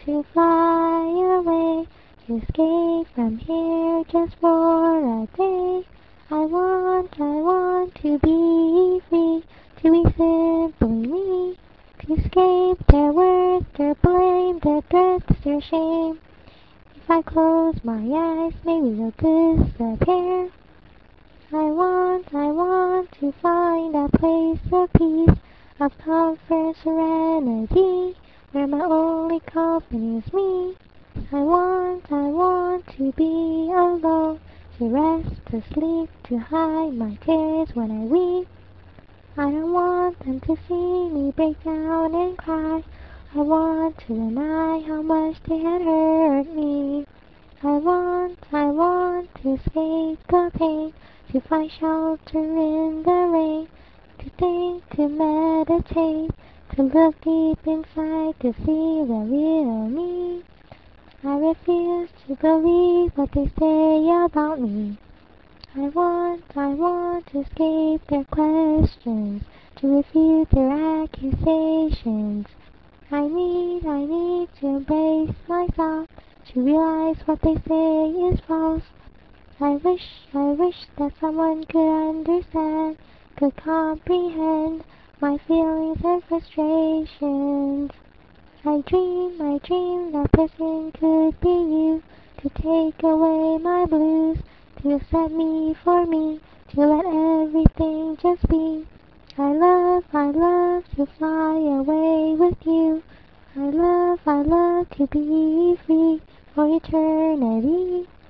to fly away, to escape from here just for a day. I want to be free, to be simply me, to escape their words, their blame, their threats, their shame. If I close my eyes, maybe they'll disappear. I want to find a place of peace, of comfort, serenity, where my only company is me. I want to be alone, to rest, to sleep, to hide my tears when I weep. I don't want them to see me break down and cry. I want to deny how much they had hurt me. I want to escape the pain, to find shelter in the rain, to think, to meditate, to look deep inside to see the real me. I refuse to believe what they say about me. I want to escape their questions, to refute their accusations. I need to embrace myself, to realize what they say is false. I wish that someone could understand, could comprehend my feelings and frustrations. I dream that person could be you, to take away my blues, to accept me for me, to let everything just be. I love to fly away with you. I love to be free for eternity.